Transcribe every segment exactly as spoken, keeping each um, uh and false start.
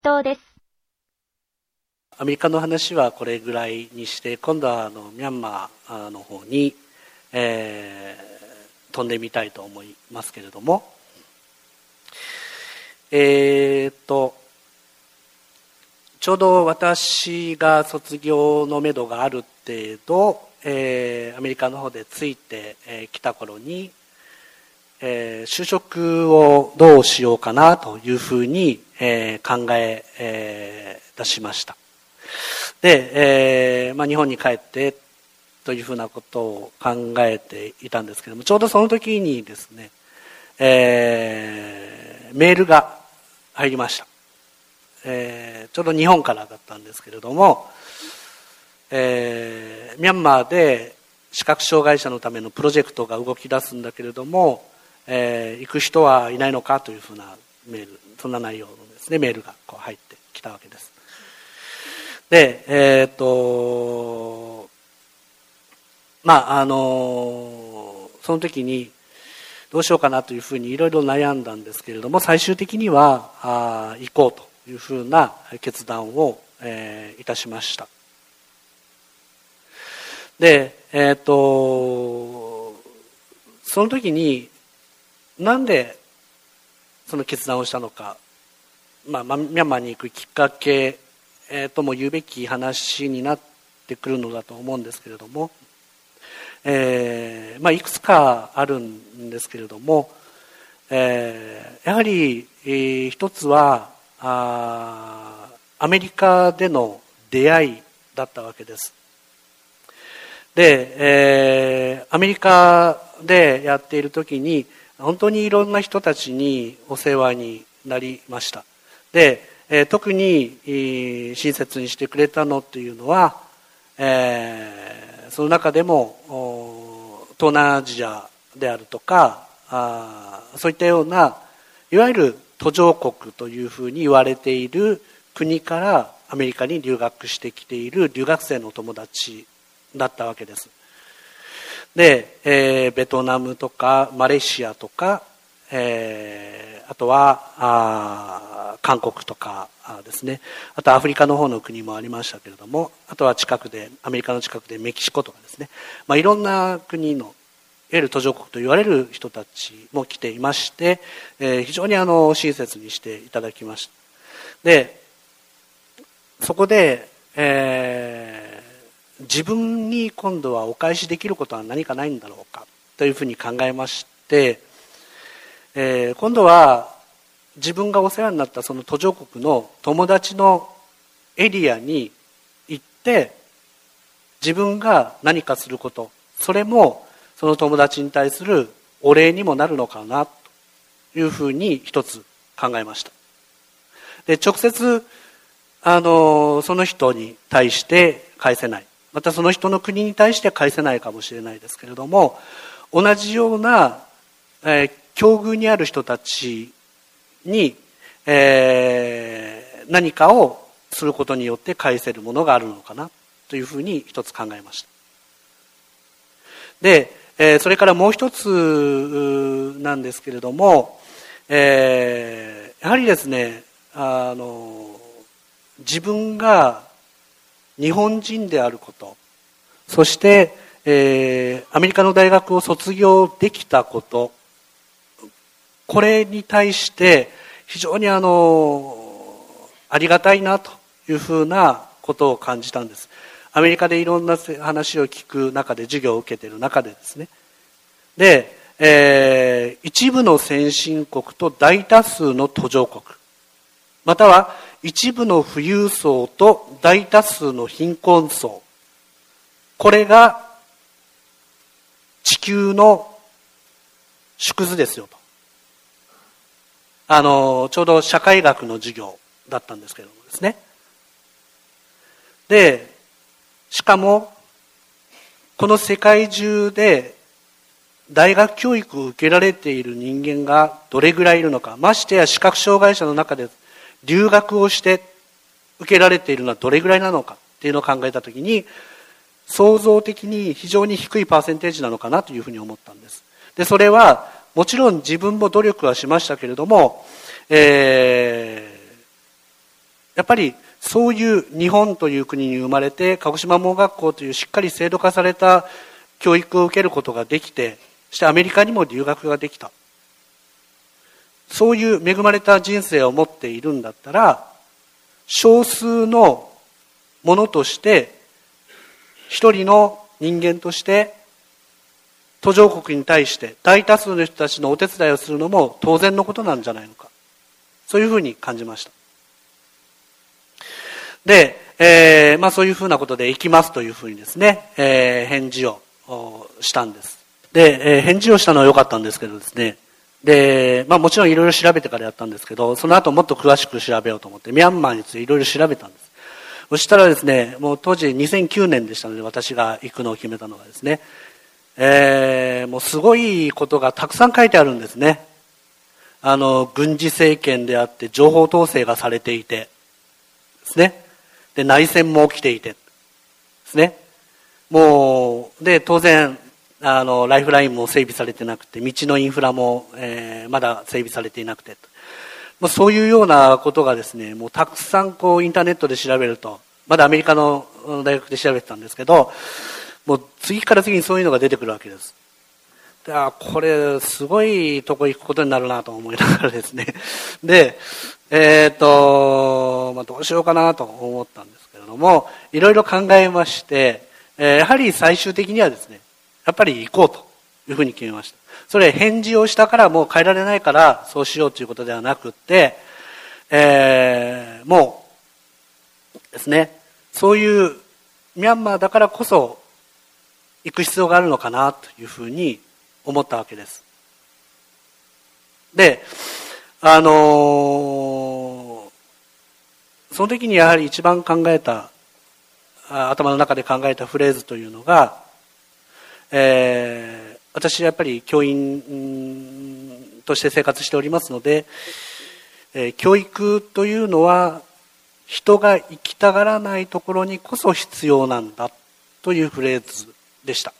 答です。 アメリカの話はこれぐらいにして、今度はあのミャンマーの方に、えー、飛んでみたいと思いますけれども、えー、っとちょうど私が卒業のめどがある程度、えー、アメリカの方でついてき、えー、た頃に、えー、就職をどうしようかなというふうに、えー、考ええー、出しました。で、えーまあ、日本に帰ってというふうなことを考えていたんですけれども、ちょうどその時にですね、えー、メールが入りました。えー、ちょうど日本からだったんですけれども、えー、ミャンマーで視覚障害者のためのプロジェクトが動き出すんだけれども、えー、行く人はいないのかというふうなメール、そんな内容のですね、メールがこう入ってきたわけです。で、えっと、まあ、あの、その時にどうしようかなというふうにいろいろ悩んだんですけれども、最終的にはあ行こうというふうな決断を、えー、いたしました。で、えっと、その時になんでその決断をしたのか、まあ、ミャンマーに行くきっかけ、えー、とも言うべき話になってくるのだと思うんですけれども、えーまあ、いくつかあるんですけれども、えー、やはり、えー、一つはあアメリカでの出会いだったわけです。で、えー、アメリカでやっている時に本当にいろんな人たちにお世話になりました。で、えー、特に、えー、親切にしてくれたのっていうのは、えー、その中でも東南アジアであるとか、あそういったようないわゆる途上国というふうに言われている国からアメリカに留学してきている留学生の友達だったわけです。で、えー、ベトナムとかマレーシアとか、えー、あとはあ韓国とかですね、あとアフリカの方の国もありましたけれども、あとは近くでアメリカの近くでメキシコとかですね、まあ、いろんな国のいわゆる途上国と言われる人たちも来ていまして、えー、非常にあの親切にしていただきました。で、そこで、えー自分に今度はお返しできることは何かないんだろうかというふうに考えまして、えー、今度は自分がお世話になったその途上国の友達のエリアに行って自分が何かすること、それもその友達に対するお礼にもなるのかなというふうに一つ考えました。で、直接あのその人に対して返せない、またその人の国に対して返せないかもしれないですけれども、同じような、えー、境遇にある人たちに、えー、何かをすることによって返せるものがあるのかなというふうに一つ考えました。で、えー、それからもう一つなんですけれども、えー、やはりですね、あの自分が日本人であること、そして、えー、アメリカの大学を卒業できたこと、これに対して非常にあのありがたいなというふうなことを感じたんです。アメリカでいろんな話を聞く中で、授業を受けている中でですね、で、えー、一部の先進国と大多数の途上国、または一部の富裕層と大多数の貧困層、これが地球の縮図ですよと。あのちょうど社会学の授業だったんですけれどもですね。で、しかもこの世界中で大学教育を受けられている人間がどれぐらいいるのか、ましてや視覚障害者の中で留学をして受けられているのはどれぐらいなのかっていうのを考えたときに、創造的に非常に低いパーセンテージなのかなというふうに思ったんです。で、それはもちろん自分も努力はしましたけれども、えやっぱりそういう日本という国に生まれて、鹿児島盲学校というしっかり制度化された教育を受けることができて、そしてアメリカにも留学ができた、そういう恵まれた人生を持っているんだったら、少数のものとして一人の人間として途上国に対して大多数の人たちのお手伝いをするのも当然のことなんじゃないのか、そういうふうに感じました。で、えーまあ、そういうふうなことで行きますというふうにですね、えー、返事をしたんです。で、えー、返事をしたのは良かったんですけどですね、で、まあ、もちろんいろいろ調べてからやったんですけど、その後もっと詳しく調べようと思ってミャンマーについていろいろ調べたんです。そしたらですね、もう当時にせんきゅうねんでしたので、私が行くのを決めたのがですね、えー、もうすごいことがたくさん書いてあるんですね。あの軍事政権であって情報統制がされていてですね、で内戦も起きていてですね、もうで当然あのライフラインも整備されてなくて、道のインフラも、えー、まだ整備されていなくて、まあ、そういうようなことがですね、もうたくさんこうインターネットで調べると、まだアメリカの大学で調べてたんですけど、もう次から次にそういうのが出てくるわけです。で、あ、これすごいとこ行くことになるなと思いながらですね、で、えっと、まあ、どうしようかなと思ったんですけれども、いろいろ考えまして、えー、やはり最終的にはですね、やっぱり行こうというふうに決めました。それ返事をしたからもう変えられないからそうしようということではなくって、えー、もうですね、そういうミャンマーだからこそ行く必要があるのかなというふうに思ったわけです。で、あのー、その時にやはり一番考えた、頭の中で考えたフレーズというのが、えー、私はやっぱり教員として生活しておりますので、えー、教育というのは人が行きたがらないところにこそ必要なんだというフレーズでした。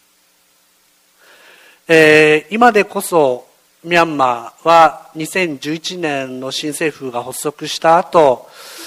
えー、今でこそミャンマーはにせんじゅういちねんの新政府が発足した後、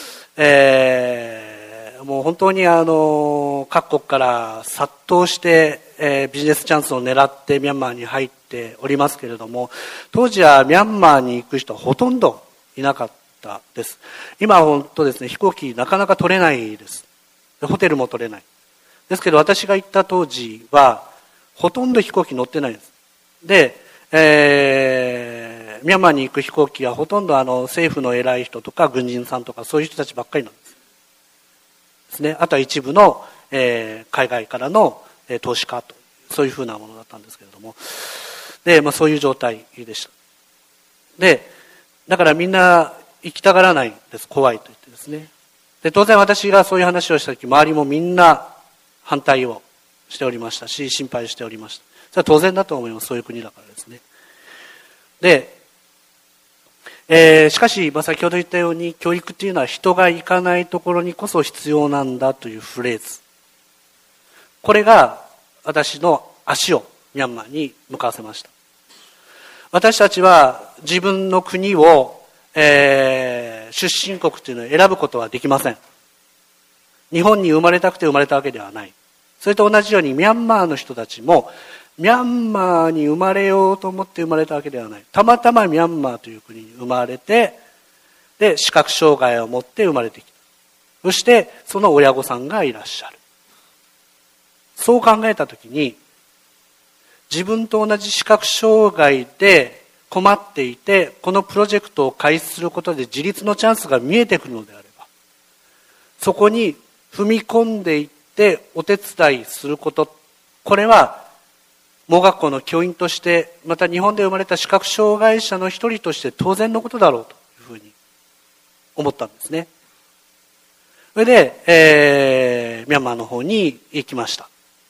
えー、もう本当にあの各国から殺到して、えー、ビジネスチャンスを狙ってミャンマーに入っておりますけれども、当時はミャンマーに行く人はほとんどいなかったです。今は本当ですね、飛行機なかなか取れないです。ホテルも取れないですけど、私が行った当時はほとんど飛行機乗ってないんです。で、えー、ミャンマーに行く飛行機はほとんどあの政府の偉い人とか軍人さんとかそういう人たちばっかりなんです。ですね。あとは一部の、えー、海外からの、えー、投資家と、そういうふうなものだったんですけれども、で、まあ、そういう状態でした。で、だからみんな行きたがらないんです。怖いと言ってですね。で、当然私がそういう話をしたとき、周りもみんな反対をしておりましたし、心配しておりました。それは当然だと思います。そういう国だからですね。で、えー、しかし、まあ、先ほど言ったように、教育っていうのは人が行かないところにこそ必要なんだというフレーズ。これが私の足をミャンマーに向かわせました。私たちは自分の国を、えー、出身国というのを選ぶことはできません。日本に生まれたくて生まれたわけではない。それと同じようにミャンマーの人たちもミャンマーに生まれようと思って生まれたわけではない。たまたまミャンマーという国に生まれて、で視覚障害を持って生まれてきた。そしてその親御さんがいらっしゃる。そう考えたときに、自分と同じ視覚障害で困っていて、このプロジェクトを開始することで自立のチャンスが見えてくるのであれば、そこに踏み込んでいってお手伝いすること、これは盲学校の教員として、また日本で生まれた視覚障害者の一人として当然のことだろうというふうに思ったんですね。それで、えー、ミャンマーの方に行きました。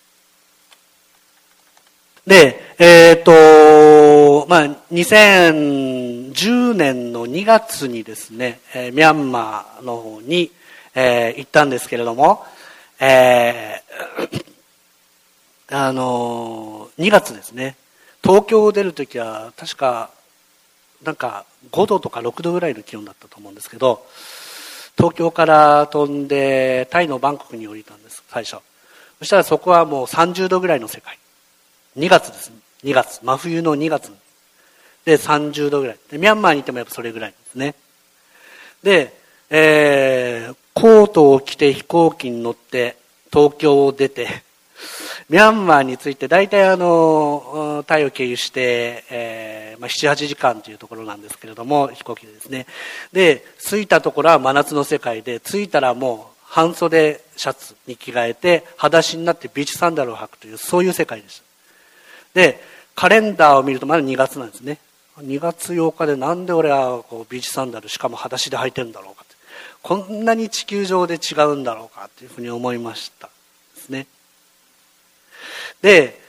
で、えっと、まあ、にせんじゅうねんのにがつにですね、えー、ミャンマーの方に、えー、行ったんですけれども、えー、あのにがつですね、東京を出るときは確かなんかごどとかろくどぐらいの気温だったと思うんですけど、 東京から飛んでタイのバンコクに降りたんです、最初。そしたらそこはもうさんじゅうどぐらいの世界。にがつです。にがつ。真冬のにがつ。で、さんじゅうどぐらい。で、ミャンマーにいてもやっぱそれぐらいですね。で、えー、コートを着て飛行機に乗って東京を出て、ミャンマーについて大体あのタイを経由して、えーまあ、ななはちじかんというところなんですけれども、飛行機でですね。で着いたところは真夏の世界で、着いたらもう半袖シャツに着替えて裸足になってビーチサンダルを履くという、そういう世界でした。でカレンダーを見るとまだにがつなんですね。にがつようかでなんで俺はこうビーチサンダルしかも裸足で履いてるんだろうかって、こんなに地球上で違うんだろうかというふうに思いましたですね。で、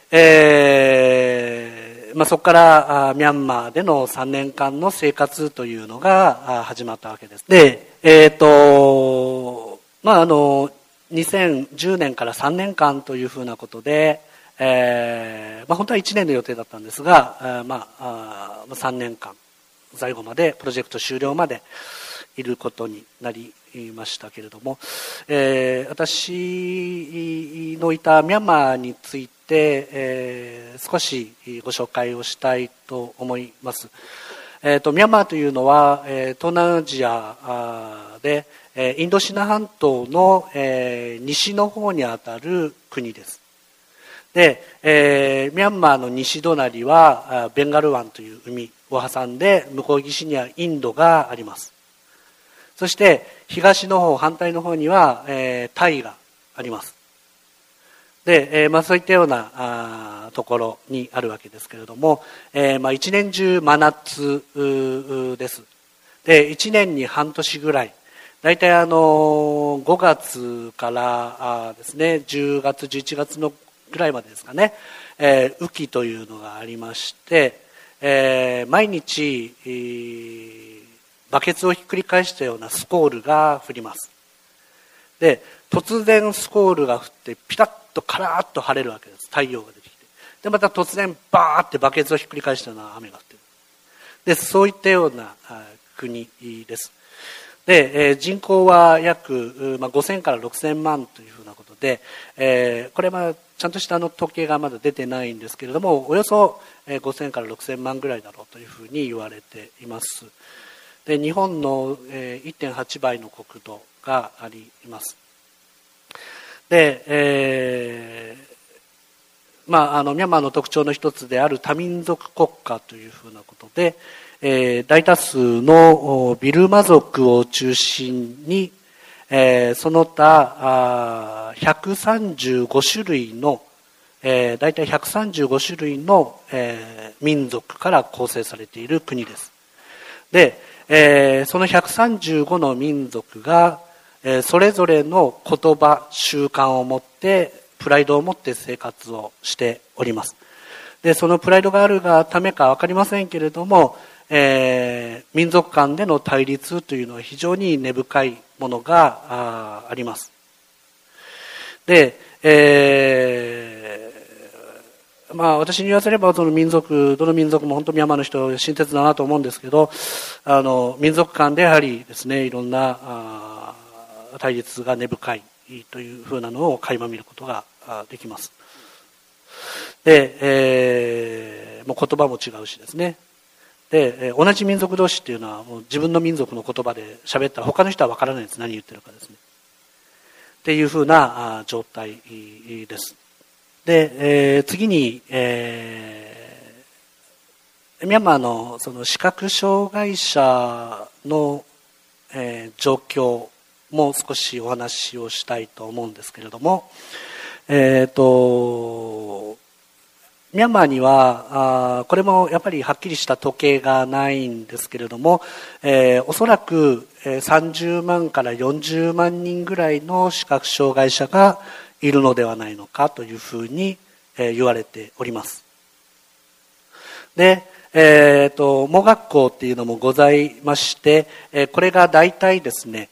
えーまあ、そこからあミャンマーでのさんねんかんの生活というのがあ始まったわけです。で、えっとまああのにせんじゅうねんからさんねんかんというふうなことで、えーまあ、本当はいちねんの予定だったんですが、えーまあ、あさんねんかん最後までプロジェクト終了までいることになりましたけれども、えー、私のいたミャンマーについて、えー、少しご紹介をしたいと思います。えー、とミャンマーというのは、えー、東南アジアで、えー、インドシナ半島の、えー、西の方にあたる国です。で、えー、ミャンマーの西隣はベンガル湾という海を挟んで、向こう岸にはインドがあります。そして東の方、反対の方には、えー、タイがあります。で、えーまあ、そういったようなあところにあるわけですけれども、えーまあ、一年中真夏です。で一年に半年ぐらい、大体あのごがつからあですね、じゅうがつじゅういちがつのぐらいまでですかね、えー、雨季というのがありまして、えー、毎日、えーバケツをひっくり返したようなスコールが降ります。で突然スコールが降ってピタッとカラーッと晴れるわけです。太陽が出てきて、でまた突然バーってバケツをひっくり返したような雨が降っている。でそういったような国です。で、えー、人口は約、まあ、ごせんからろくせんまんというふうなことで、えー、これはちゃんとしたあの統計がまだ出てないんですけれども、およそごせんからろくせんまんぐらいだろうというふうに言われています。で日本の いってんはちばいの国土があります。で、えーまあ、あのミャンマーの特徴の一つである多民族国家というふうなことで、えー、大多数のビルマ族を中心に、えー、その他ひゃくさんじゅうごしゅるいの、えー、大体ひゃくさんじゅうごしゅるいの、えー、民族から構成されている国です。でえー、そのひゃくさんじゅうごの民族が、えー、それぞれの言葉習慣を持ってプライドを持って生活をしております。でそのプライドがあるがためか分かりませんけれども、えー、民族間での対立というのは非常に根深いものが あ, あります。で、えーまあ、私に言わせればその民族どの民族も本当ミャンマーの人親切だなと思うんですけど、あの民族間でやはりですね、いろんなあ対立が根深いというふうなのを垣間見ることができます。で、えー、もう言葉も違うしですね。で同じ民族同士っていうのはもう自分の民族の言葉で喋ったら他の人は分からないです、何言ってるかですねっていうふうな状態です。で、えー、次に、えー、ミャンマーのその視覚障害者の、えー、状況も少しお話をしたいと思うんですけれども、えーと、ミャンマーにはあこれもやっぱりはっきりした統計がないんですけれども、えー、おそらくさんじゅうまんからよんじゅうまんにんぐらいの視覚障害者がいるのではないのかというふうに言われております。で、えーと、盲学校っていうのもございまして、これが大体ですね、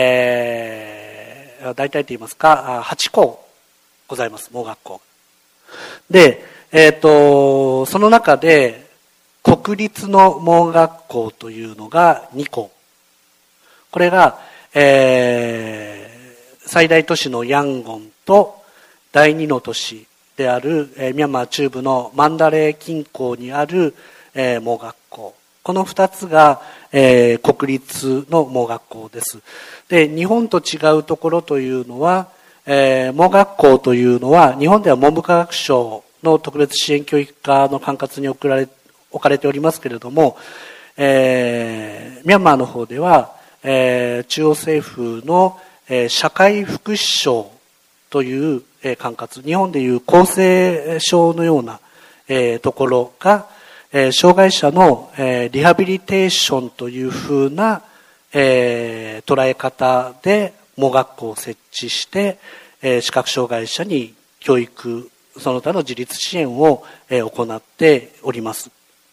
えー、大体といいますかはちこうございます、盲学校で、えーと、その中で国立の盲学校というのがにこ、これがえー、最大都市のヤンゴンと第二の都市である、えー、ミャンマー中部のマンダレー近郊にある、えー、盲学校、この二つが、えー、国立の盲学校です。で、日本と違うところというのは、えー、盲学校というのは日本では文部科学省の特別支援教育課の管轄に送られ置かれておりますけれども、えー、ミャンマーの方では、えー、中央政府の、えー、社会福祉省という、えー、管轄、日本でいう厚生省のような、えー、ところが、えー、障害者の、えー、リハビリテーションというふうな、えー、捉え方で盲学校を設置して、えー、視覚障害者に教育その他の自立支援を、えー、行っております。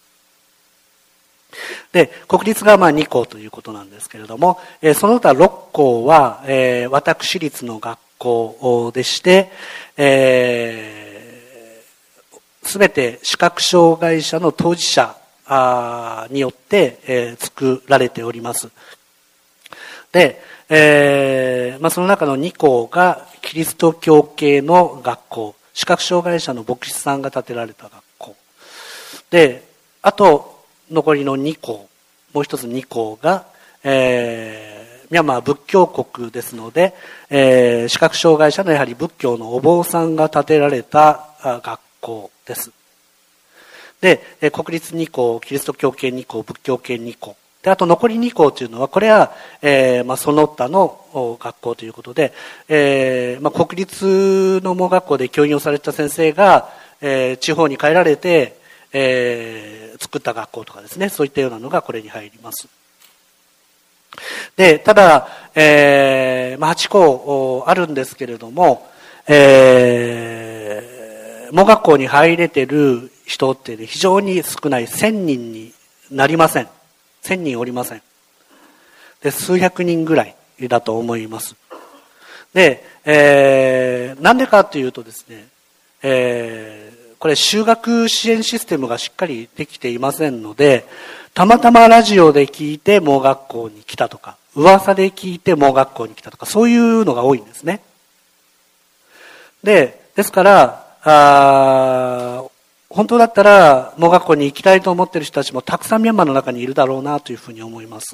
で、国立がまあに校ということなんですけれども、えー、その他ろっ校は、えー、私立の学校でして、えー、すべて視覚障害者の当事者によって、えー、作られております。で、えーまあ、その中のに校がキリスト教系の学校、視覚障害者の牧師さんが建てられた学校で、あと残りのに校、もう一つに校が、えー、ミャンマーは仏教国ですので、えー、視覚障害者のやはり仏教のお坊さんが建てられた学校です。で、国立に校、キリスト教系に校、仏教系に校で、あと残りに校というのは、これは、えーまあ、その他の学校ということで、えーまあ、国立の盲学校で教員をされた先生が、えー、地方に帰られて、えー、作った学校とかですね、そういったようなのがこれに入ります。で、ただ、えーまあ、はち校あるんですけれども、えー、盲学校に入れてる人って、ね、非常に少ない、せんにんになりません。せんにんおりません。で、数百人ぐらいだと思います。で、えー、なんでかというとですね、えー、これ就学支援システムがしっかりできていませんので、たまたまラジオで聞いて盲学校に来たとか、噂で聞いて盲学校に来たとか、そういうのが多いんですね。で、ですから、あ本当だったら盲学校に行きたいと思っている人たちもたくさんミャンマーの中にいるだろうなというふうに思います。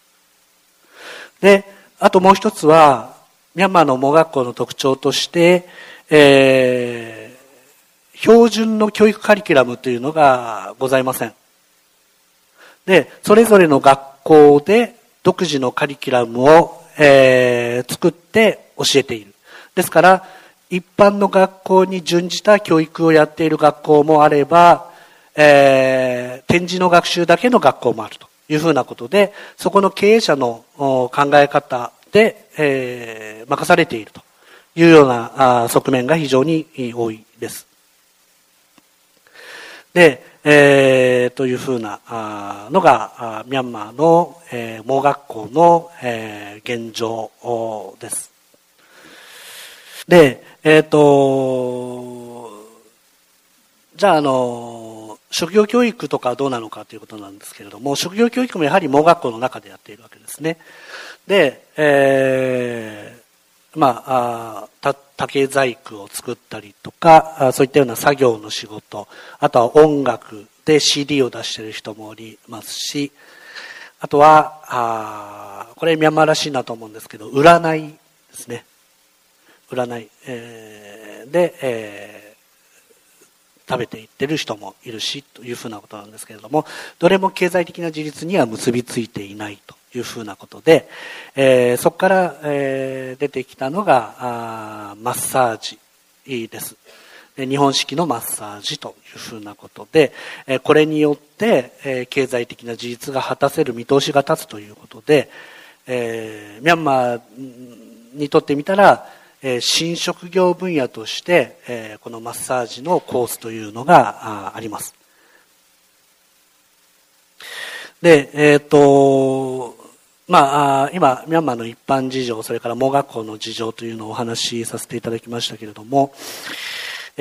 で、あともう一つはミャンマーの盲学校の特徴として、えー、標準の教育カリキュラムというのがございません。で、それぞれの学校で独自のカリキュラムを、えー、作って教えている。ですから一般の学校に準じた教育をやっている学校もあれば、えー、展示の学習だけの学校もあるというふうなことで、そこの経営者の考え方で、えー、任されているというような側面が非常に多いです。で、えー、というふうなのがミャンマーの、えー、盲学校の、えー、現状です。で、えっと、じゃあ、あの、職業教育とかどうなのかということなんですけれども、職業教育もやはり盲学校の中でやっているわけですね。で、えー、まあ、あ竹細工を作ったりとか、そういったような作業の仕事、あとは音楽で シーディー を出している人もおりますし、あとは、あこれミャンマーらしいなと思うんですけど、占いですね。占い、えー、で、えー、食べていってる人もいるしというふうなことなんですけれども、どれも経済的な自立には結びついていないというふうなことで、えー、そこから、えー、出てきたのがあマッサージです。で、日本式のマッサージというふうなことで、えー、これによって、えー、経済的な自立が果たせる見通しが立つということで、えー、ミャンマーにとってみたら新職業分野としてこのマッサージのコースというのがあります。で、えっと、まあ、今、ミャンマーの一般事情、それから盲学校の事情というのをお話しさせていただきましたけれども、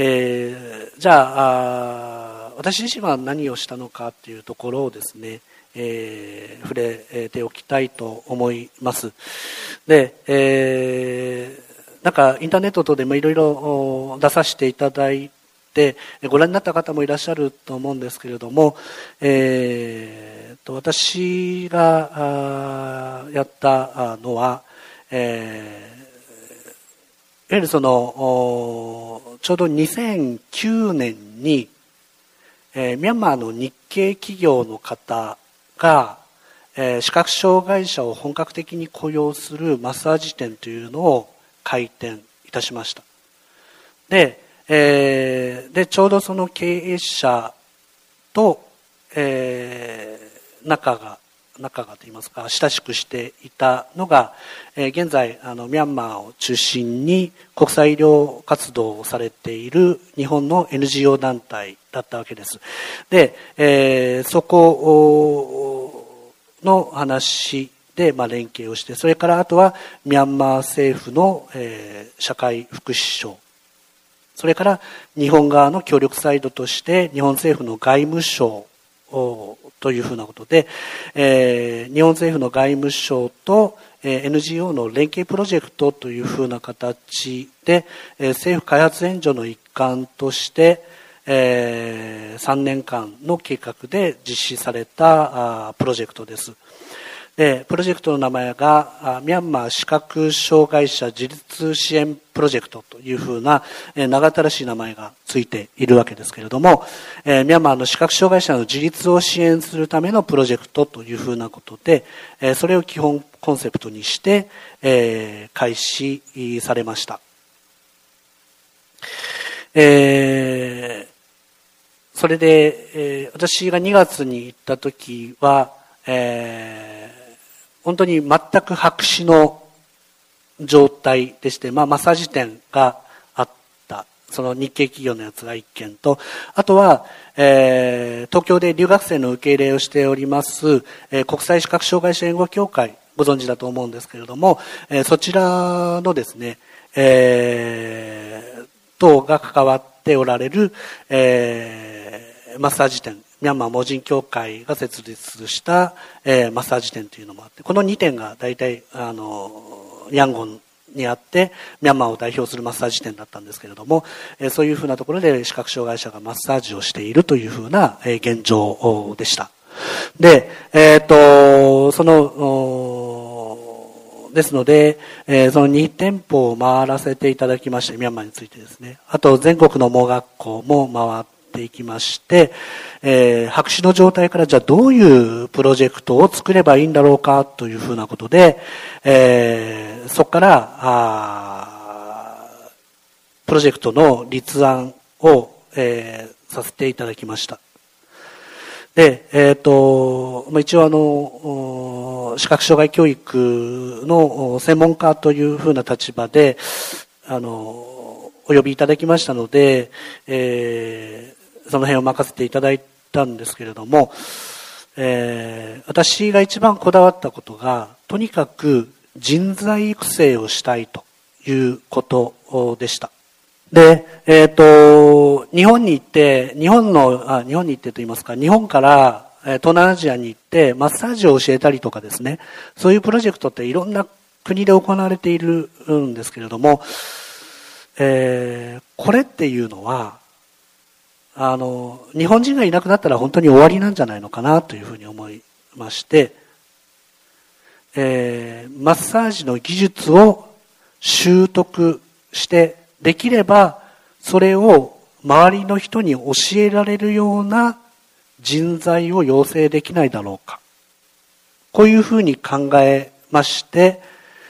えー、じゃあ、私自身は何をしたのかというところをですね、 えー、触れておきたいと思います。で、えー、なんかインターネット等でもいろいろ出させていただいてご覧になった方もいらっしゃると思うんですけれども、えー、と私がやったのは、えーいわゆるそのちょうどにせんきゅうねんに、えー、ミャンマーの日系企業の方が、えー、視覚障害者を本格的に雇用するマッサージ店というのを開店いたしました。で、えー、でちょうどその経営者と、えー、仲が仲がといいますか親しくしていたのが、えー、現在あのミャンマーを中心に国際医療活動をされている日本の エヌジーオー 団体だったわけです。で、えー、そこの話で、まあ、連携をして、それからあとはミャンマー政府の、えー、社会福祉省、それから日本側の協力サイドとして日本政府の外務省というふうなことで、えー、日本政府の外務省と、えー、エヌジーオー の連携プロジェクトというふうな形で、えー、政府開発援助の一環として、えー、さんねんかんの計画で実施されたあプロジェクトです。でプロジェクトの名前がミャンマー視覚障害者自立支援プロジェクトというふうな長ったらしい名前がついているわけですけれども、ミャンマーの視覚障害者の自立を支援するためのプロジェクトというふうなことで、それを基本コンセプトにして開始されました。えー、それで私がにがつに行った時は、えー本当に全く白紙の状態でして、まあ、マッサージ店があった、その日系企業のやつが一件と、あとは、えー、東京で留学生の受け入れをしております、えー、国際視覚障害者援護協会、ご存知だと思うんですけれども、えー、そちらのですね、えー、等が関わっておられる、えー、マッサージ店、ミャンマー盲人協会が設立した、えー、マッサージ店というのもあって、このにてんが大体あのヤンゴンにあってミャンマーを代表するマッサージ店だったんですけれども、えー、そういうふうなところで視覚障害者がマッサージをしているというふうな、えー、現状でした。で、えー、とそのですので、えー、そのに店舗を回らせていただきまして、ミャンマーについてですね、あと全国の盲学校も回っていきまして、えー、白紙の状態からじゃあどういうプロジェクトを作ればいいんだろうかというふうなことで、えー、そこからあプロジェクトの立案を、えー、させていただきました。で、えっと、一応あの、視覚障害教育の専門家というふうな立場で、あの、お呼びいただきましたので、えー、その辺を任せていただいたんですけれども、えー、私が一番こだわったことが、とにかく人材育成をしたいということでした。で、えっと、日本に行って、日本の、あ、日本に行ってと言いますか、日本から東南アジアに行ってマッサージを教えたりとかですね、そういうプロジェクトっていろんな国で行われているんですけれども、えー、これっていうのは、あの、日本人がいなくなったら本当に終わりなんじゃないのかなというふうに思いまして、えー、マッサージの技術を習得して、できればそれを周りの人に教えられるような人材を養成できないだろうか。こういうふうに考えまして、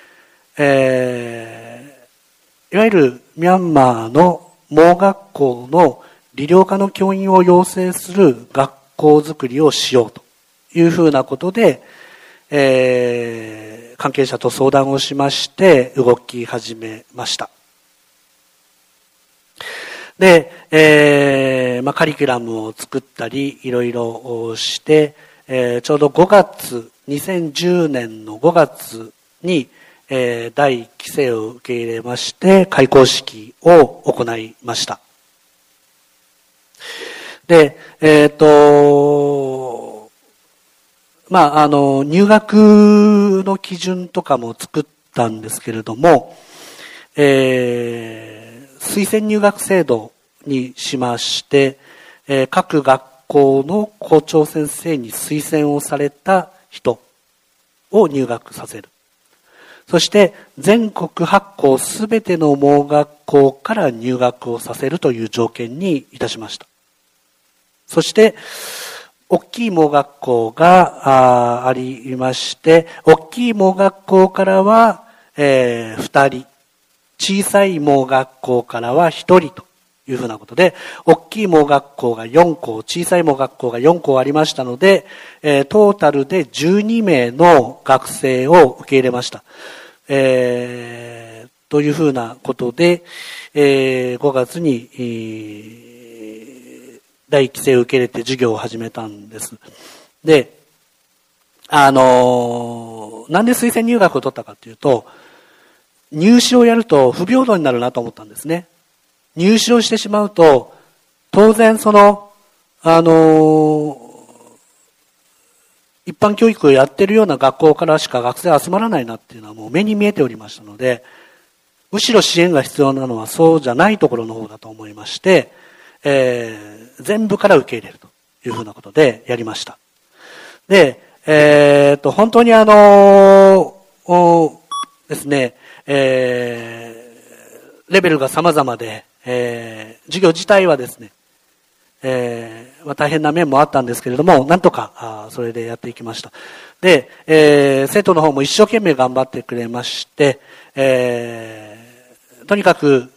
えー、いわゆるミャンマーの盲学校の理療科の教員を養成する学校づくりをしようというふうなことで、えー、関係者と相談をしまして動き始めました。で、えーまあ、カリキュラムを作ったりいろいろして、えー、ちょうどごがつにせんじゅうねんのごがつに、えー、第一期生を受け入れまして開講式を行いました。で、えっとまあ、あの、入学の基準とかも作ったんですけれども、えー、推薦入学制度にしまして、えー、各学校の校長先生に推薦をされた人を入学させる。そして全国はち校すべての盲学校から入学をさせるという条件にいたしました。そして大きい盲学校が あ, ありまして、大きい盲学校からは、えー、ふたり、小さい盲学校からはひとりというふうなことで、大きい盲学校がよん校、小さい盲学校がよん校ありましたので、えー、トータルでじゅうに名の学生を受け入れました。えー、というふうなことで、えー、ごがつに、えー、第一期生を受け入れて授業を始めたんです。で、あのー、なんで推薦入学を取ったかというと、入試をやると不平等になるなと思ったんですね。入試をしてしまうと、当然その、あのー、一般教育をやっているような学校からしか学生は集まらないなっていうのはもう目に見えておりましたので、むしろ支援が必要なのはそうじゃないところの方だと思いまして、えー、全部から受け入れるというふうなことでやりました。で、えー、と本当にあのー、ですね、えー、レベルが様々で、えー、授業自体はですね、えーまあ、大変な面もあったんですけれども、なんとかあそれでやっていきました。で、えー、生徒の方も一生懸命頑張ってくれまして、えー、とにかく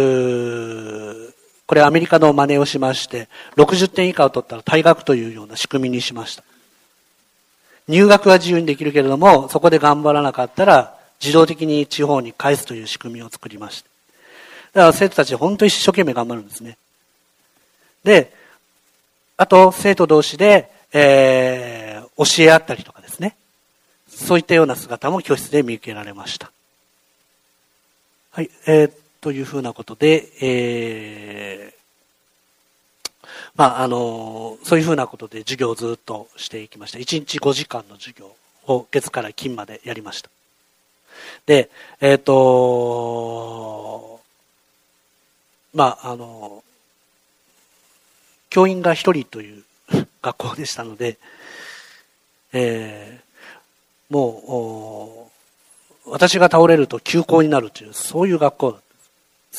これアメリカの真似をしまして、ろくじゅってん以下を取ったら退学というような仕組みにしました。入学は自由にできるけれども、そこで頑張らなかったら自動的に地方に返すという仕組みを作りました。だから生徒たち本当に一生懸命頑張るんですね。で、あと生徒同士で、えー、教え合ったりとかですね、そういったような姿も教室で見受けられました。はい、えー、というふうなことで、えー、まああのそういうふうなことで授業をずっとしていきました。いちにちごじかんの授業を月から金までやりました。で、えっとまああの教員が一人という学校でしたので、えー、もう私が倒れると休校になるという、そういう学校だった。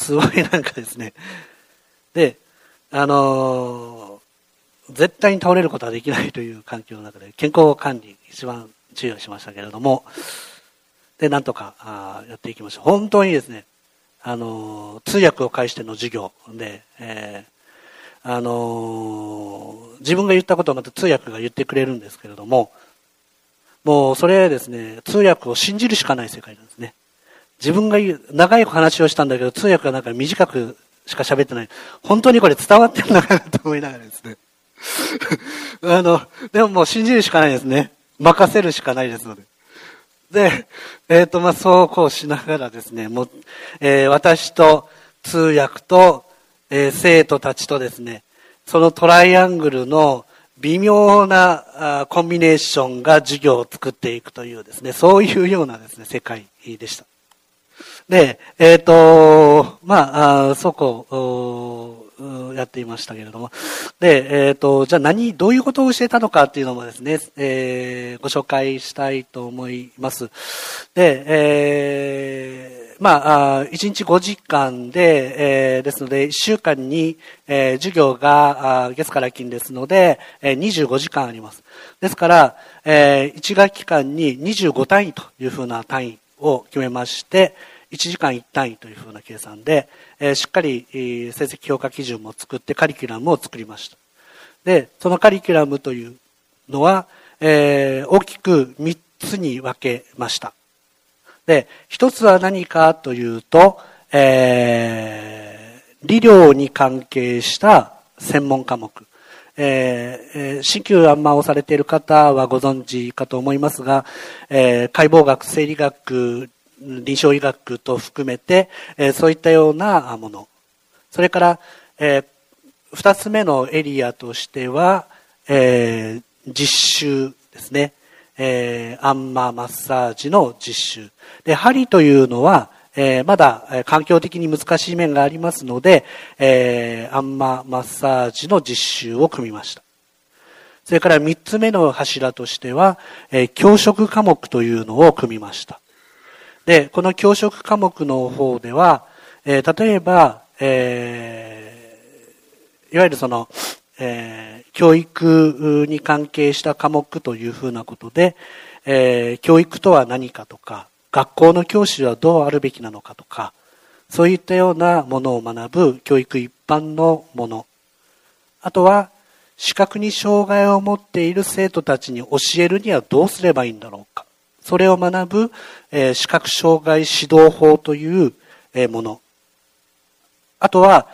すごいなんかですね。で、あのー、絶対に倒れることはできないという環境の中で健康管理一番注意をしましたけれども、でなんとかあやっていきました。本当にですね、あのー、通訳を介しての授業で、えーあのー、自分が言ったことをまた通訳が言ってくれるんですけれども、もうそれですね、通訳を信じるしかない世界なんですね。自分が言う長い話をしたんだけど、通訳がなんか短くしか喋ってない。本当にこれ伝わってるのかなと思いながらですね。あの、でももう信じるしかないですね。任せるしかないですので。で、えっと、まあ、そうこうしながらですね、もう、えー、私と通訳と、えー、生徒たちとですね、そのトライアングルの微妙なあコンビネーションが授業を作っていくというですね、そういうようなですね、世界でした。で、えっと、まあ、あそこ、やっていましたけれども。で、えっと、じゃあ何、どういうことを教えたのかっていうのもですね、えー、ご紹介したいと思います。で、えー、まあ、いちにちごじかんで、えー、ですので、いっしゅうかんに、えー、授業が月から金ですので、えー、にじゅうごじかんあります。ですから、えー、いち学期間ににじゅうご単位というふうな単位を決めまして、いちじかんいち単位というふうな計算で、えー、しっかり、えー、成績評価基準も作ってカリキュラムを作りました。で、そのカリキュラムというのは、えー、大きくみっつに分けました。で、一つは何かというと、えー、理療に関係した専門科目。えー、鍼灸あんまをされている方はご存知かと思いますが、えー、解剖学、生理学、臨床医学と含めて、えー、そういったようなもの。それから、えー、二つ目のエリアとしては、えー、実習ですね。 えー、アンママッサージの実習。で、針というのは、えー、まだ、えー、環境的に難しい面がありますので、えー、アンママッサージの実習を組みました。それから三つ目の柱としては、えー、教職科目というのを組みました。で、この教職科目の方では、えー、例えば、えー、いわゆるその、えー、教育に関係した科目というふうなことで、えー、教育とは何かとか、学校の教師はどうあるべきなのかとか、そういったようなものを学ぶ教育一般のもの。あとは、視覚に障害を持っている生徒たちに教えるにはどうすればいいんだろうか。それを学ぶ、えー、視覚障害指導法という、えー、もの。あとは、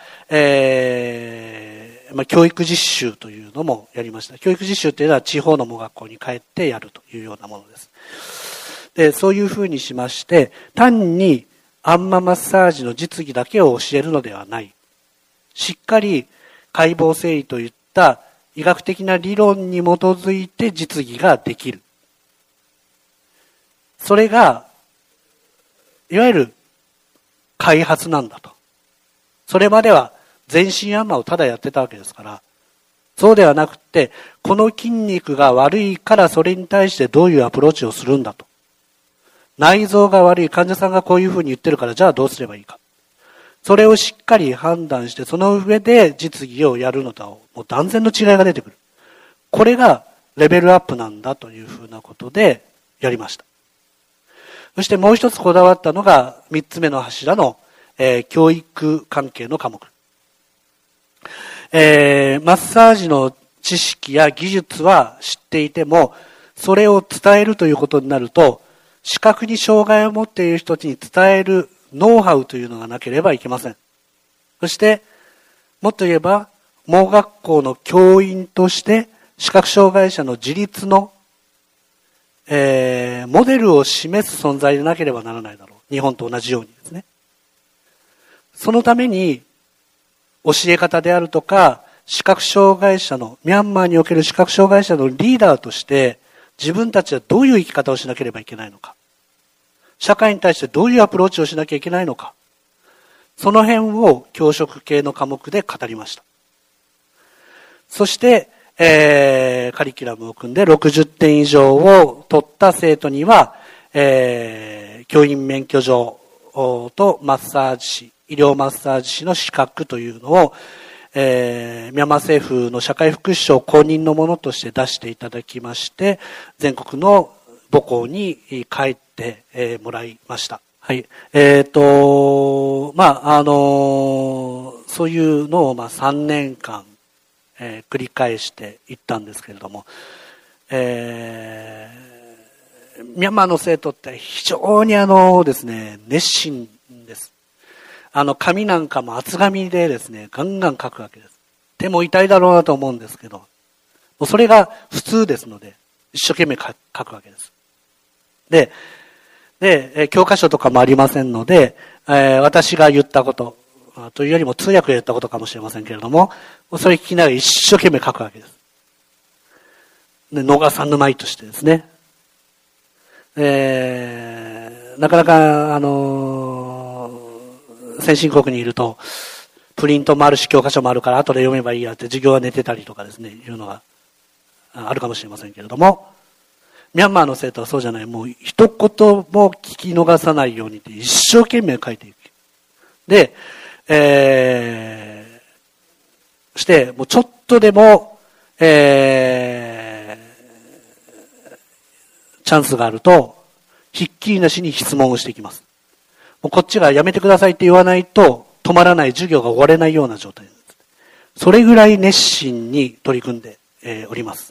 えーまあ、教育実習というのもやりました。教育実習というのは地方の盲学校に帰ってやるというようなものです。で、そういうふうにしまして、単にアンママッサージの実技だけを教えるのではない。しっかり解剖生理といった医学的な理論に基づいて実技ができる。それが、いわゆる開発なんだと。それまでは全身アンマをただやってたわけですから、そうではなくて、この筋肉が悪いからそれに対してどういうアプローチをするんだと。内臓が悪い、患者さんがこういうふうに言ってるからじゃあどうすればいいか。それをしっかり判断して、その上で実技をやるのとはもう断然の違いが出てくる。これがレベルアップなんだというふうなことでやりました。そしてもう一つこだわったのが三つ目の柱の、えー、教育関係の科目。えー、マッサージの知識や技術は知っていても、それを伝えるということになると、視覚に障害を持っている人に伝えるノウハウというのがなければいけません。そして、もっと言えば、盲学校の教員として、視覚障害者の自立の、えー、モデルを示す存在でなければならないだろう。日本と同じようにですね。そのために、教え方であるとか、視覚障害者の、ミャンマーにおける視覚障害者のリーダーとして、自分たちはどういう生き方をしなければいけないのか。社会に対してどういうアプローチをしなきゃいけないのか。その辺を教職系の科目で語りました。そして、えー、カリキュラムを組んでろくじゅってん以上を取った生徒には、えー、教員免許状とマッサージ師、医療マッサージ師の資格というのを、えー、ミャンマー政府の社会福祉省公認のものとして出していただきまして、全国の母校に帰って、えー、もらいました。はい。えっ、ー、と、まあ、あのー、そういうのを、まあ、さんねんかん、えー、繰り返していったんですけれども、えー、ミャンマーの生徒って非常にあのですね、熱心です。あの、紙なんかも厚紙でですね、ガンガン書くわけです。手も痛いだろうなと思うんですけど、もうそれが普通ですので、一生懸命書くわけです。で、で、教科書とかもありませんので、えー、私が言ったこと、というよりも通訳が言ったことかもしれませんけれども、それ聞きながら一生懸命書くわけです。で、逃さぬまいとしてですね。えー、なかなか、あのー、先進国にいると、プリントもあるし教科書もあるから後で読めばいいやって授業は寝てたりとかですね、いうのがあるかもしれませんけれども、ミャンマーの生徒はそうじゃない、もう一言も聞き逃さないようにって一生懸命書いていく。で、えー、して、もうちょっとでも、えー、チャンスがあると、ひっきりなしに質問をしていきます。もうこっちがやめてくださいって言わないと、止まらない授業が終われないような状態です。それぐらい熱心に取り組んで、えー、おります。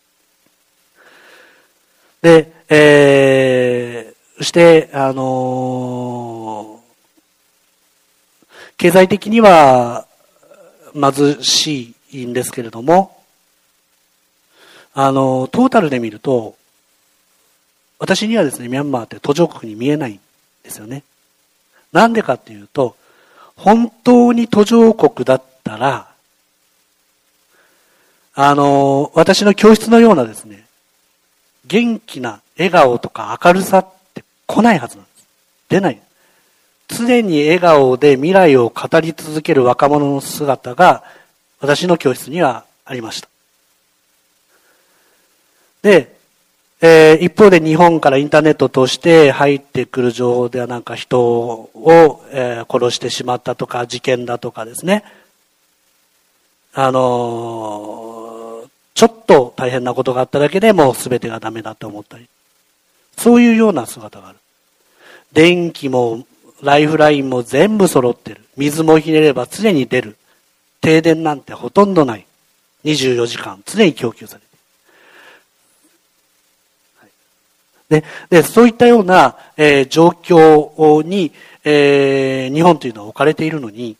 で、えー、そして、あのー、経済的には貧しいんですけれども、あのー、トータルで見ると、私にはですね、ミャンマーって途上国に見えないんですよね。なんでかっていうと、本当に途上国だったら、あのー、私の教室のようなですね、 元気な笑顔とか明るさって来ないはずなんです。出ない。常に笑顔で未来を語り続ける若者の姿が私の教室にはありました。で、えー、一方で日本からインターネットを通して入ってくる情報ではなんか人を、えー、殺してしまったとか事件だとかですね、あのー、ちょっと大変なことがあっただけでもう全てがダメだと思ったり、そういうような姿がある。電気もライフラインも全部揃ってる。水もひねれば常に出る。停電なんてほとんどない。にじゅうよじかん常に供給されている。で, でそういったような、えー、状況に、えー、日本というのは置かれているのに、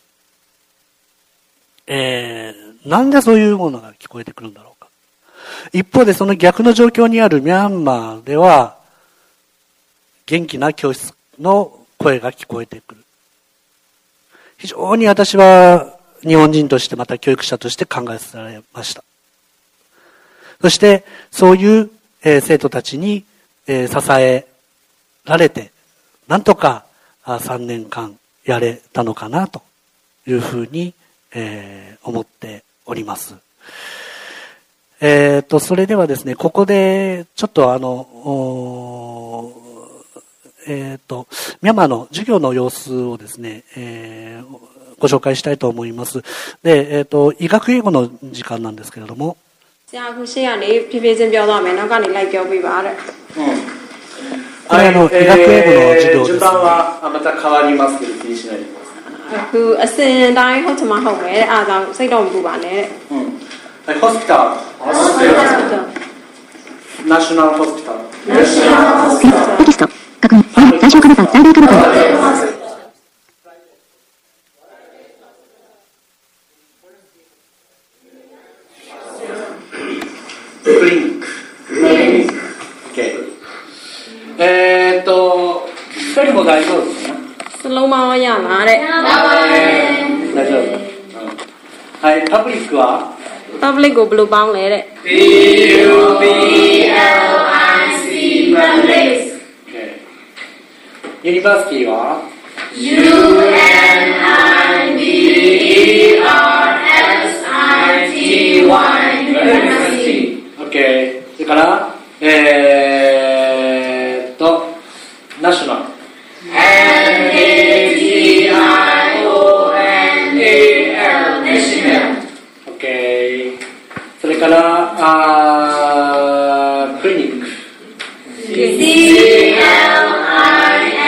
えー、なんでそういうものが聞こえてくるんだろうか。一方でその逆の状況にあるミャンマーでは元気な教室の声が聞こえてくる。非常に私は日本人としてまた教育者として考えさせられました。そしてそういう、えー、生徒たちに、えー、支えられてなんとかさんねんかんやれたのかなというふうに、えー、思っております。えーと、それではですね、ここでちょっとあのえーと、ミャンマーの授業の様子をですね、えー、ご紹介したいと思います。で、えーと、医学英語の時間なんですけれども。じゃあ、これあの、医学英語の授業です、ね。順番はまた変わりますけど、気にしないでください。く、あせんだいほとまほめ、あざ、せいどんぶばね。うん。ホスピタル。ホスピタル。ナショナルホスピタル。ナショナルホスピタル。テキスト。確認。対象科目は在留科目。クリニック。クリニック。OK。えーっと、一人も大丈夫ですか？スローマンはやなあれ。大丈夫。はい、パブリックは？パブリックをブルーバウンレレ。P U B L I C パブリック。ユニバーシティは ユーエヌアイビーイーアールエスアイティーワイ University。 OK。それから、えーっと、ナショナル。エヌエーティーアイオーエヌエーエル National。OK。それから、あクリニック。シーエルアイ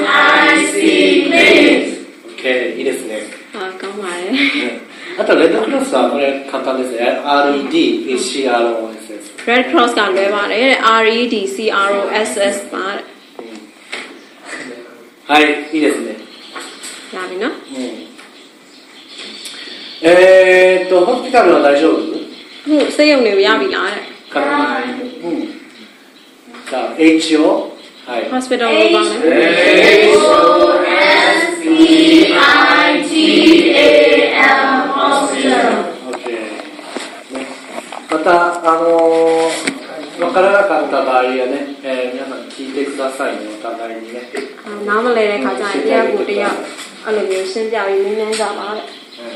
OK、いいですね。あ、頑張れ。あと、レッドクロスはこれ簡単ですね。アールイーディーシーアールオーエスエス。レッドクロスがလွယ်ပါတယ်。アールイーディーシーアールオーエスエス ပါ。はい、いいですね。やびな。うん。えーっと、ホスピタルは大丈夫？もう、ဆေးရုံတွေやびလားတဲ့。かな。うん。じゃあ、エイチオー。はい。ホスピタルの番ね。エイチオーエスピーアイティーエーエル ホスピタル。また、あのー、分からなかった場合はね、えー、皆さん聞いてくださいね、お互いにね。နားမလဲတဲ့ခါကျရင်တရားကိုတရားအဲ့လိုမျိုးရှင်းပြပြီးနည်းနည်းကြပါတဲ့。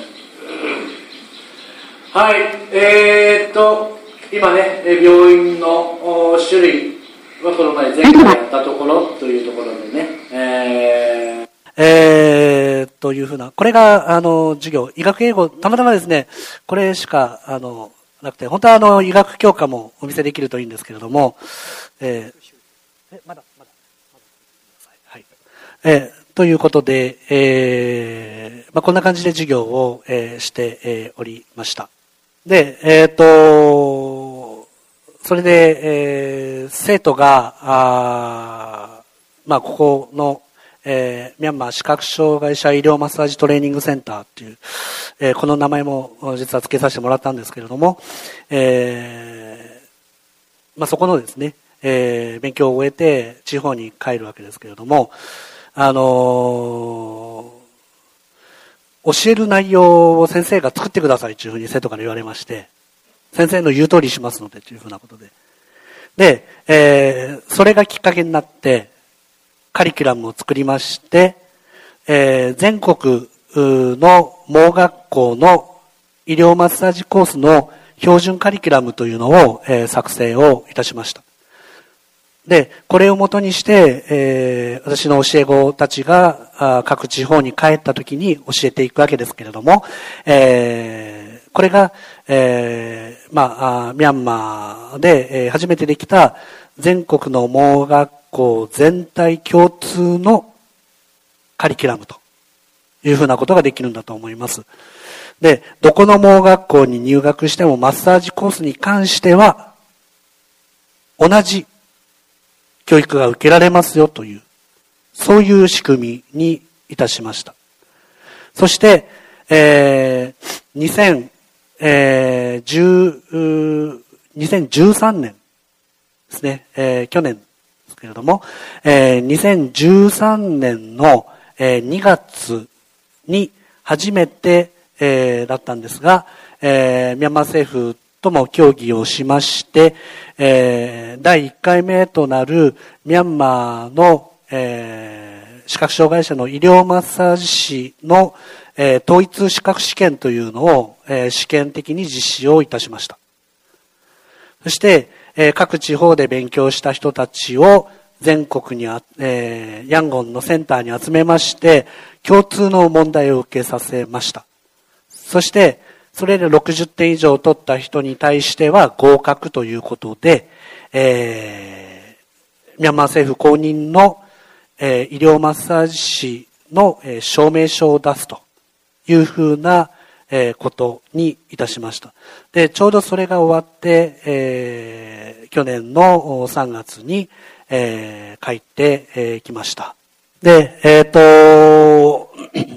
はい、えーっと、今ね、病院の種類、この前前回やったところというところでね、えー、えー、というふうな、これが、あの、授業、医学英語、たまたまですね、これしか、あの、なくて、本当はあの、医学教科もお見せできるといいんですけれども、えー、えまだ、まだ、まだ、はい。えー、ということで、えー、まあ、こんな感じで授業を、えー、して、えー、おりました。で、えっと、それで、えー、生徒が、あまあ、ここの、えー、ミャンマー視覚障害者医療マッサージトレーニングセンターっていう、えー、この名前も実は付けさせてもらったんですけれども、えー、まあ、そこのですね、えー、勉強を終えて地方に帰るわけですけれども、あのー、教える内容を先生が作ってくださいというふうに生徒から言われまして、先生の言う通りしますのでというふうなことで、 で、えー、それがきっかけになってカリキュラムを作りまして、えー、全国の盲学校の医療マッサージコースの標準カリキュラムというのを、えー、作成をいたしました。で、これをもとにして、えー、私の教え子たちが各地方に帰った時に教えていくわけですけれども、えー、これが、えー、まあ、ミャンマーで、えー、初めてできた全国の盲学校全体共通のカリキュラムというふうなことができるんだと思います。で、どこの盲学校に入学してもマッサージコースに関しては同じ教育が受けられますよという、そういう仕組みにいたしました。そして、えー、にせんじゅう、にせんじゅうさんねんですね、えー、去年ですけれども、えー、にせんじゅうさんねんの、えー、にがつに初めて、えー、だったんですが、えー、ミャンマー政府とも協議をしまして、えー、だいいっかいめとなるミャンマーの、えー、視覚障害者の医療マッサージ師の、えー、統一資格試験というのを、えー、試験的に実施をいたしました。そして、えー、各地方で勉強した人たちを全国にあ、えー、ヤンゴンのセンターに集めまして、共通の問題を受けさせました。そして、それでろくじゅってん以上取った人に対しては合格ということで、えー、ミャンマー政府公認の、えー、医療マッサージ師の、えー、証明書を出すというふうな、えー、ことにいたしました。で、ちょうどそれが終わって、えー、去年のさんがつに、えー、帰ってき、えー、ました。で、えっと、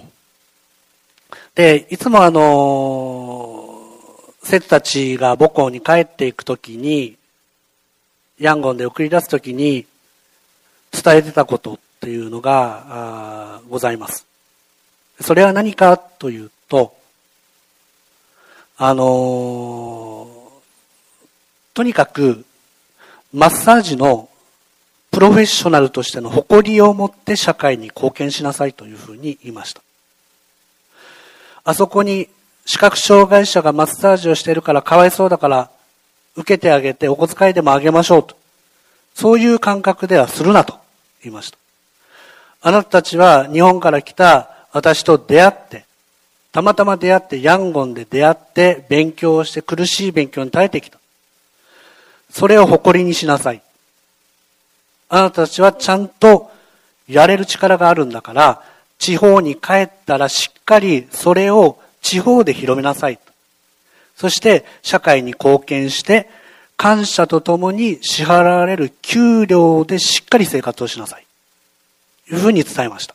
で、いつもあの、生徒たちが母校に帰っていくときに、ヤンゴンで送り出すときに伝えてたことっていうのがございます。それは何かというと、あの、とにかくマッサージのプロフェッショナルとしての誇りを持って社会に貢献しなさいというふうに言いました。あそこに視覚障害者がマッサージをしているからかわいそうだから受けてあげてお小遣いでもあげましょうと。そういう感覚ではするなと言いました。あなたたちは日本から来た私と出会って、たまたま出会ってヤンゴンで出会って勉強をして苦しい勉強に耐えてきた。それを誇りにしなさい。あなたたちはちゃんとやれる力があるんだから、地方に帰ったらしっかりそれを地方で広めなさい。そして社会に貢献して感謝とともに支払われる給料でしっかり生活をしなさい。というふうに伝えました。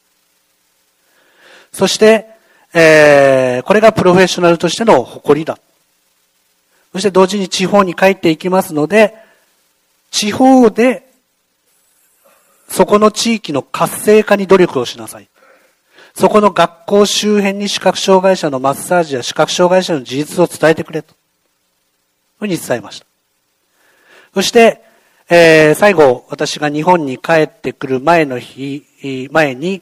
そして、えー、これがプロフェッショナルとしての誇りだ。そして同時に地方に帰っていきますので、地方でそこの地域の活性化に努力をしなさい。そこの学校周辺に視覚障害者のマッサージや視覚障害者の事実を伝えてくれと。ふうに伝えました。そして、えー、最後、私が日本に帰ってくる前の日、前に、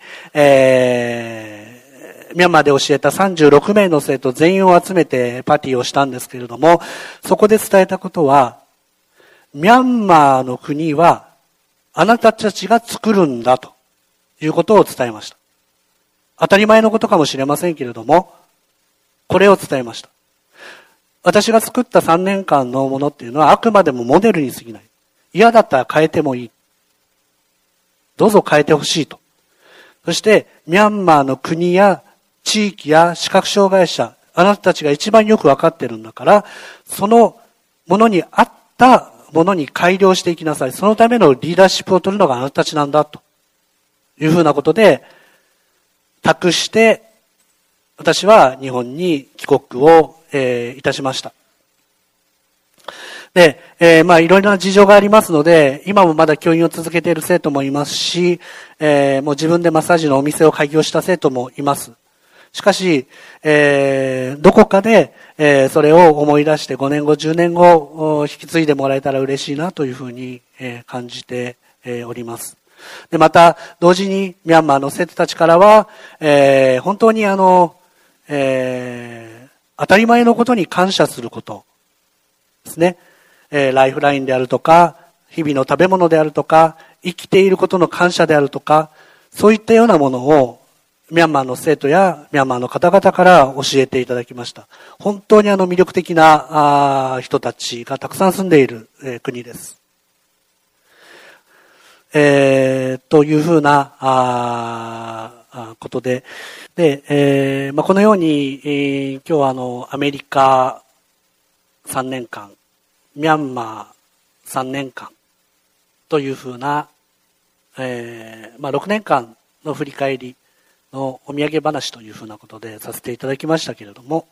えー、ミャンマーで教えたさんじゅうろくめいの生徒全員を集めてパーティーをしたんですけれども、そこで伝えたことは、ミャンマーの国はあなたたちが作るんだということを伝えました。当たり前のことかもしれませんけれども、これを伝えました。私が作ったさんねんかんのものっていうのはあくまでもモデルに過ぎない。嫌だったら変えてもいい。どうぞ変えてほしいと。そして、ミャンマーの国や地域や視覚障害者、あなたたちが一番よくわかってるんだから、そのものに合ったものに改良していきなさい。そのためのリーダーシップを取るのがあなたたちなんだというふうなことで託して、私は日本に帰国を、えー、いたしました。で、えー、まあいろいろな事情がありますので、今もまだ教員を続けている生徒もいますし、えー、もう自分でマッサージのお店を開業した生徒もいます。 しかし、えー、どこかで、えー、それを思い出してごねんご、じゅうねんご、引き継いでもらえたら嬉しいなというふうに、えー、感じて、えー、おります。で、また、同時にミャンマーの生徒たちからは、えー、本当にあの、えー、当たり前のことに感謝することですね。えー、ライフラインであるとか、日々の食べ物であるとか、生きていることの感謝であるとか、そういったようなものをミャンマーの生徒やミャンマーの方々から教えていただきました。本当にあの魅力的なあ人たちがたくさん住んでいる、えー、国です。えー、というふうなああことで、で、えーまあ、このように、えー、今日はあのアメリカさんねんかん、ミャンマーさんねんかんというふうな、えーまあ、ろくねんかんの振り返りのお土産話というふうなことでさせていただきましたけれども、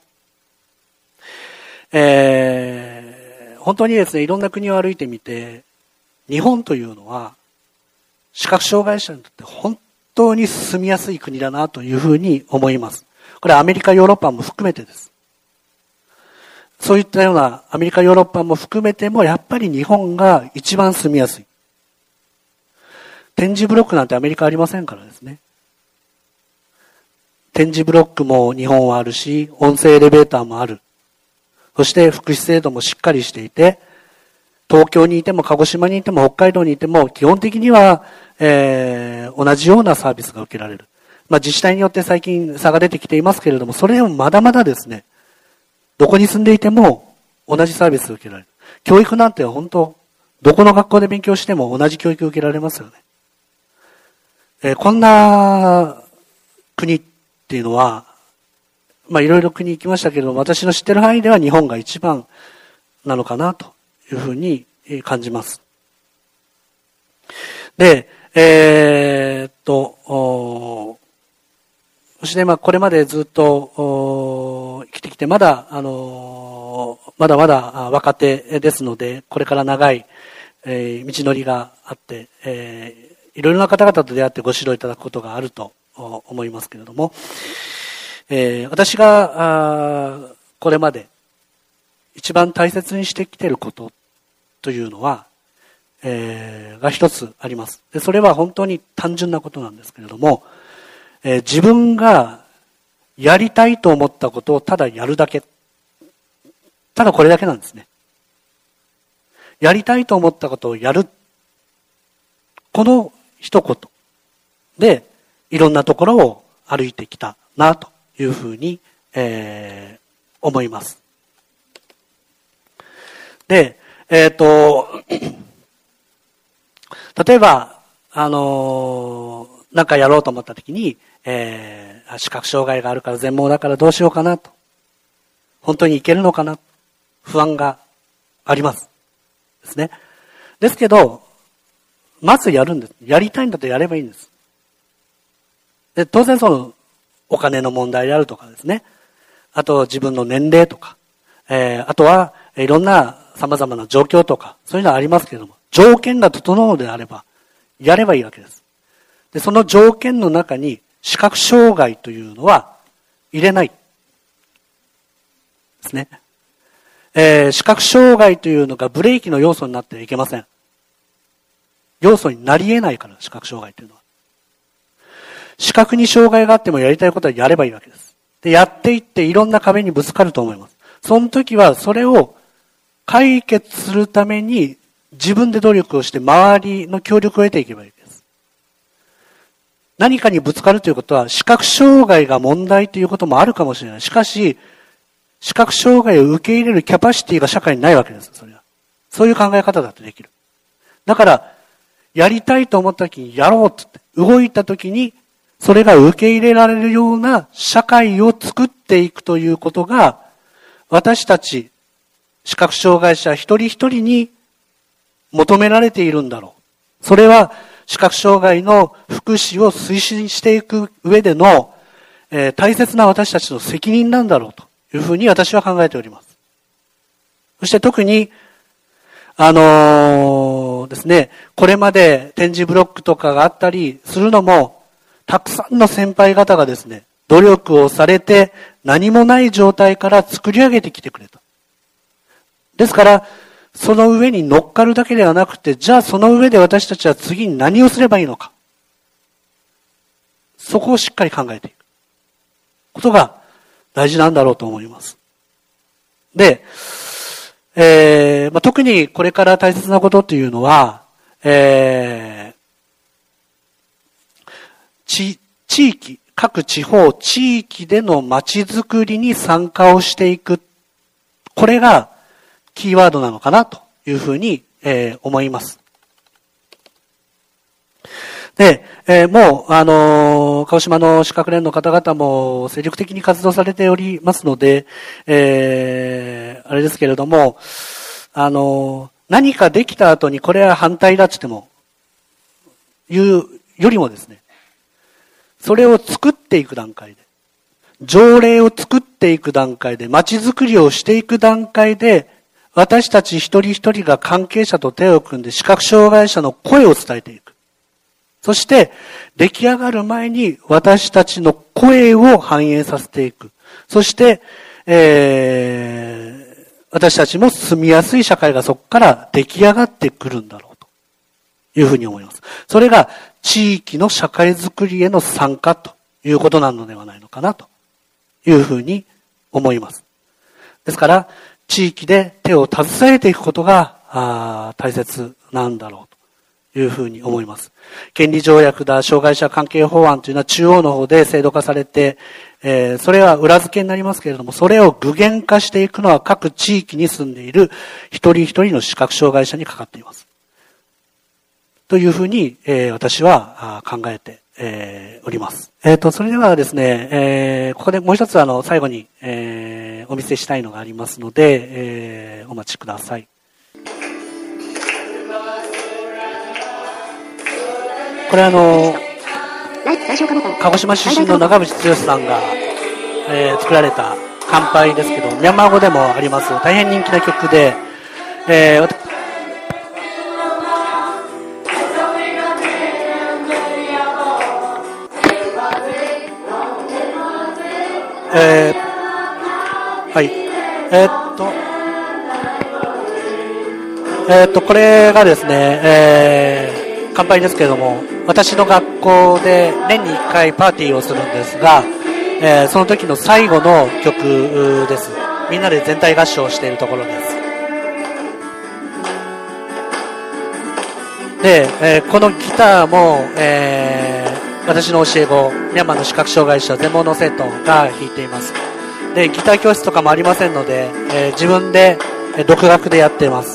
えー、本当にですね、いろんな国を歩いてみて、日本というのは視覚障害者にとって本当に住みやすい国だなというふうに思います。これはアメリカ、ヨーロッパも含めてです。そういったようなアメリカ、ヨーロッパも含めてもやっぱり日本が一番住みやすい。点字ブロックなんてアメリカありませんからですね。点字ブロックも日本はあるし、音声エレベーターもある。そして福祉制度もしっかりしていて、東京にいても鹿児島にいても北海道にいても基本的には、えー、同じようなサービスが受けられる。まあ自治体によって最近差が出てきていますけれども、それでもまだまだですね、どこに住んでいても同じサービスを受けられる。教育なんて本当、どこの学校で勉強しても同じ教育を受けられますよね。えー、こんな国っていうのは、まあいろいろ国行きましたけれども、私の知ってる範囲では日本が一番なのかなというふうに感じます。で、えー、っと、そしてまあこれまでずっと生きてきて、まだ、あの、まだまだ若手ですので、これから長い、えー、道のりがあって、えー、いろいろな方々と出会ってご指導いただくことがあると思いますけれども、えー、私がこれまで一番大切にしてきていることというのは、えー、が一つあります。で、それは本当に単純なことなんですけれども、えー、自分がやりたいと思ったことをただやるだけ。ただこれだけなんですね。やりたいと思ったことをやる。この一言でいろんなところを歩いてきたなというふうに、えー、思います。で、えっと、例えば、あのー、なんかやろうと思ったときに、えー、視覚障害があるから全盲だからどうしようかなと。本当にいけるのかな。不安があります。ですね。ですけど、まずやるんです。やりたいんだとやればいいんです。で、当然その、お金の問題であるとかですね。あと自分の年齢とか、えー、あとはいろんな様々な状況とか、そういうのはありますけれども、条件が整うのであれば、やればいいわけです。で、その条件の中に視覚障害というのは入れない。ですね。えー、視覚障害というのがブレーキの要素になってはいけません。要素になり得ないから、視覚障害というのは。視覚に障害があってもやりたいことはやればいいわけです。で、やっていっていろんな壁にぶつかると思います。その時はそれを解決するために自分で努力をして周りの協力を得ていけばいいわけです。何かにぶつかるということは視覚障害が問題ということもあるかもしれない。しかし、視覚障害を受け入れるキャパシティが社会にないわけです。それは。そういう考え方だってできる。だから、やりたいと思った時にやろうって動いた時にそれが受け入れられるような社会を作っていくということが私たち視覚障害者一人一人に求められているんだろう。それは視覚障害の福祉を推進していく上での、えー、大切な私たちの責任なんだろうというふうに私は考えております。そして特にあのー、ですね、これまで点字ブロックとかがあったりするのも、たくさんの先輩方がですね、 努力をされて何もない状態から作り上げてきてくれた。ですから、その上に乗っかるだけではなくて、じゃあその上で私たちは次に何をすればいいのか。そこをしっかり考えていくことが大事なんだろうと思います。で、えーまあ、特にこれから大切なことというのは、えー、地、地域、各地方、地域での街づくりに参加をしていく。これがキーワードなのかなというふうに、えー、思います。で、えー、もう、あのー、鹿児島の資格連の方々も精力的に活動されておりますので、えー、あれですけれども、あのー、何かできた後にこれは反対だって言っても、言うよりもですね、それを作っていく段階で、条例を作っていく段階で、街づくりをしていく段階で、私たち一人一人が関係者と手を組んで視覚障害者の声を伝えていく。そして、出来上がる前に私たちの声を反映させていく。そして、えー、私たちも住みやすい社会がそこから出来上がってくるんだろうというふうに思います。それが地域の社会づくりへの参加ということなのではないのかなというふうに思います。ですから、地域で手を携えていくことが大切なんだろうというふうに思います。権利条約だ、障害者関係法案というのは中央の方で制度化されて、えー、それは裏付けになりますけれども、それを具現化していくのは各地域に住んでいる一人一人の視覚障害者にかかっています。というふうに、えー、私は考えて、えー、おります。えっと、それではですね、えー、ここでもう一つあの、最後に、えー、お見せしたいのがありますので、えー、お待ちください。これあの、鹿児島出身の長渕剛さんが、えー、作られた乾杯ですけど、ミャンマー語でもあります。大変人気な曲で、えー、えー、はい。えー、っと、えー、っと、これがですね、えー、乾杯ですけれども、私の学校で年にいっかいパーティーをするんですが、えー、その時の最後の曲です。みんなで全体合唱をしているところです。で、えー、このギターも、えー、私の教え子、ミャンマーの視覚障害者全盲の生徒が弾いています。で、ギター教室とかもありませんので、えー、自分で、えー、独学でやっています。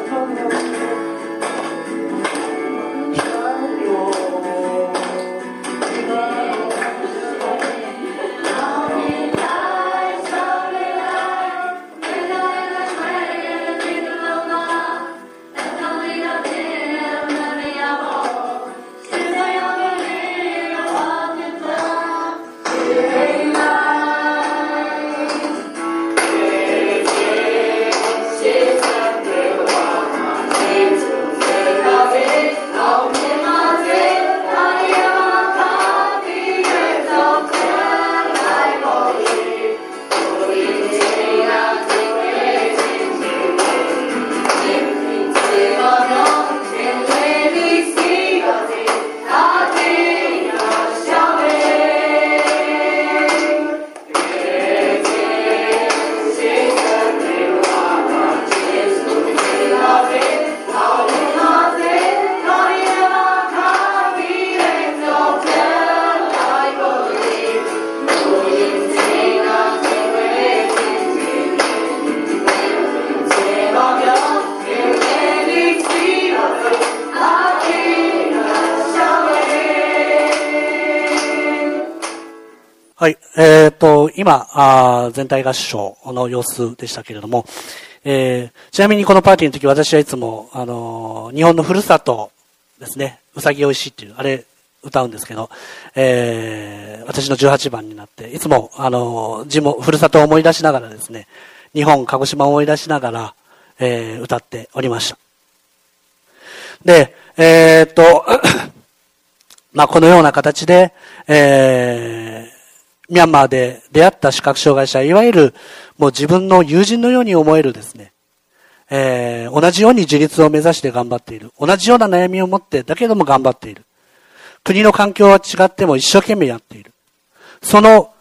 はい。えっと、今あ、全体合唱の様子でしたけれども、えー、ちなみにこのパーティーの時私はいつも、あのー、日本のふるさとですね、うさぎおいしいっていう、あれ歌うんですけど、えー、私のじゅうはちばんになって、いつも、あのー、地元、ふるさとを思い出しながらですね、日本、鹿児島を思い出しながら、えー、歌っておりました。で、えー、っと、まあ、このような形で、えー、 ミャンマーで出会った視覚障害者、いわゆるもう自分の友人のように思えるですね、えー、同じように自立を目指して頑張っている。同じような悩みを持ってだけども頑張っている。国の環境は違っても一生懸命やっている。その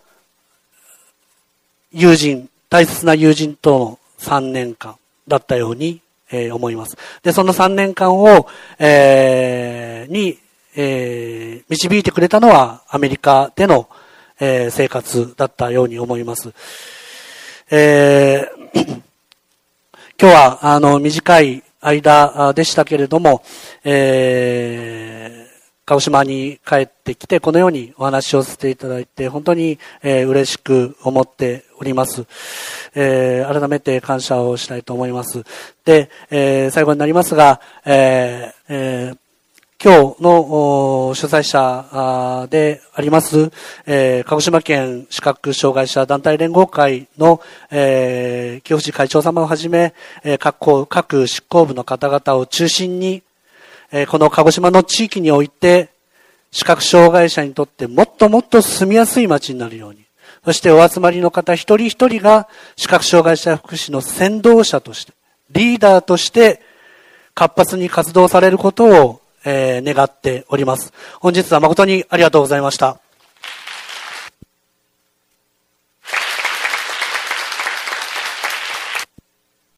友人、大切な友人とのさんねんかんだったように、えー、思います。で、そのさんねんかんを、えー、に、えー、導いてくれたのはアメリカでのえー、生活だったように思います。えー、今日はあの短い間でしたけれども、えー、鹿児島に帰ってきてこのようにお話をさせていただいて本当に、えー、嬉しく思っております。えー、改めて感謝をしたいと思います。で、えー、最後になりますが、えーえー今日の主催者であります、えー、鹿児島県視覚障害者団体連合会の、えー、清藤会長様をはじめ、えー、各, 各執行部の方々を中心に、えー、この鹿児島の地域において視覚障害者にとってもっともっと住みやすい街になるように、そしてお集まりの方一人一人が視覚障害者福祉の先導者としてリーダーとして活発に活動されることをえー、願っております。本日は誠にありがとうございました。